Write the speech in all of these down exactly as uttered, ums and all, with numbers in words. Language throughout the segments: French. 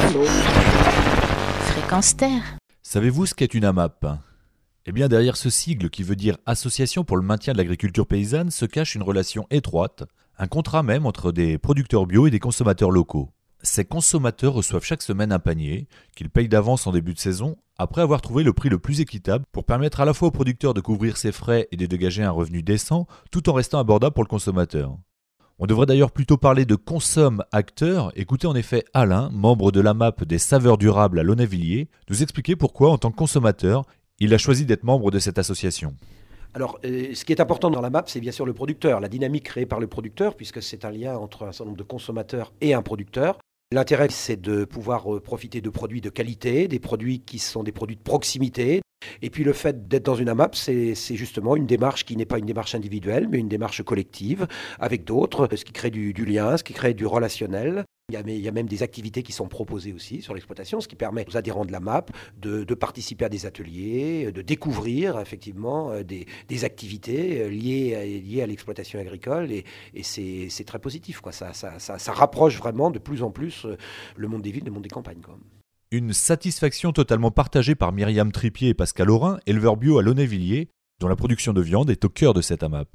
l'autre. Fréquence Terre. Savez-vous ce qu'est une A M A P ? Eh bien, derrière ce sigle qui veut dire Association pour le maintien de l'agriculture paysanne se cache une relation étroite, un contrat même entre des producteurs bio et des consommateurs locaux. Ces consommateurs reçoivent chaque semaine un panier, qu'ils payent d'avance en début de saison, après avoir trouvé le prix le plus équitable pour permettre à la fois aux producteurs de couvrir ses frais et de dégager un revenu décent, tout en restant abordable pour le consommateur. On devrait d'ailleurs plutôt parler de consomme-acteur. Écoutez en effet Alain, membre de l'A M A P des saveurs durables à Launay-Villiers, nous expliquer pourquoi, en tant que consommateur, il a choisi d'être membre de cette association. Alors, euh, ce qui est important dans la M A P, c'est bien sûr le producteur, la dynamique créée par le producteur, puisque c'est un lien entre un certain nombre de consommateurs et un producteur. L'intérêt, c'est de pouvoir euh, profiter de produits de qualité, des produits qui sont des produits de proximité. Et puis le fait d'être dans une A M A P, c'est, c'est justement une démarche qui n'est pas une démarche individuelle, mais une démarche collective avec d'autres, ce qui crée du, du lien, ce qui crée du relationnel. Il y, a, il y a même des activités qui sont proposées aussi sur l'exploitation, ce qui permet aux adhérents de la M A P de, de participer à des ateliers, de découvrir effectivement des, des activités liées, liées à l'exploitation agricole. Et, et c'est, c'est très positif, quoi. Ça, ça, ça, ça rapproche vraiment de plus en plus le monde des villes du monde des campagnes, quoi. Une satisfaction totalement partagée par Myriam Tripier et Pascal Aurin, éleveurs bio à Launay-Villiers, dont la production de viande est au cœur de cette A M A P.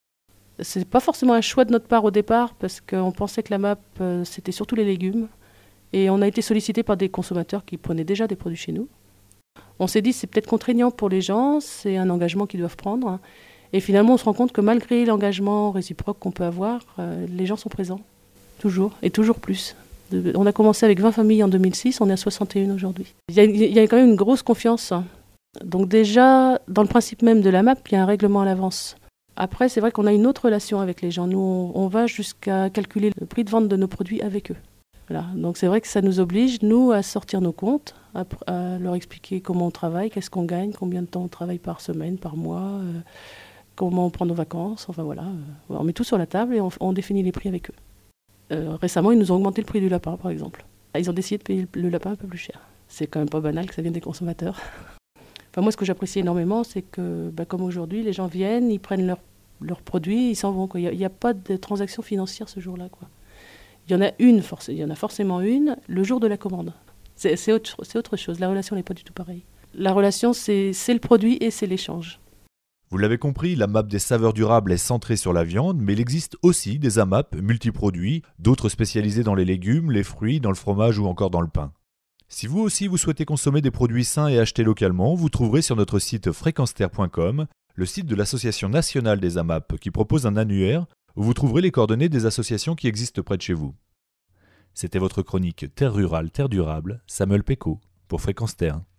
C'est pas forcément un choix de notre part au départ, parce qu'on pensait que la M A P, euh, c'était surtout les légumes. Et on a été sollicité par des consommateurs qui prenaient déjà des produits chez nous. On s'est dit c'est peut-être contraignant pour les gens, c'est un engagement qu'ils doivent prendre. Et finalement, on se rend compte que malgré l'engagement réciproque qu'on peut avoir, euh, les gens sont présents, toujours, et toujours plus. De, on a commencé avec vingt familles en deux mille six, on est à soixante et un aujourd'hui. Il y a, il y a quand même une grosse confiance. Donc déjà, dans le principe même de la M A P, il y a un règlement à l'avance. Après, c'est vrai qu'on a une autre relation avec les gens. Nous, on, on va jusqu'à calculer le prix de vente de nos produits avec eux. Voilà. Donc c'est vrai que ça nous oblige, nous, à sortir nos comptes, à, à leur expliquer comment on travaille, qu'est-ce qu'on gagne, combien de temps on travaille par semaine, par mois, euh, comment on prend nos vacances. Enfin voilà, euh, on met tout sur la table et on, on définit les prix avec eux. Euh, récemment, ils nous ont augmenté le prix du lapin, par exemple. Ils ont décidé de payer le lapin un peu plus cher. C'est quand même pas banal que ça vienne des consommateurs. Enfin, moi, ce que j'apprécie énormément, c'est que, bah, comme aujourd'hui, les gens viennent, ils prennent leurs leurs produits, ils s'en vont. Il n'y a, a pas de transaction financière ce jour-là, quoi. Il y en a une, forc- il y en a forcément une, le jour de la commande. C'est, c'est, autre, c'est autre chose. La relation n'est pas du tout pareille. La relation, c'est, c'est le produit et c'est l'échange. Vous l'avez compris, la M A P des saveurs durables est centrée sur la viande, mais il existe aussi des A M A P multiproduits, d'autres spécialisés dans les légumes, les fruits, dans le fromage ou encore dans le pain. Si vous aussi vous souhaitez consommer des produits sains et acheter localement, vous trouverez sur notre site fréquence terre point com le site de l'Association nationale des A M A P qui propose un annuaire où vous trouverez les coordonnées des associations qui existent près de chez vous. C'était votre chronique Terre rurale, Terre durable, Samuel Pécaud pour Fréquence Terre.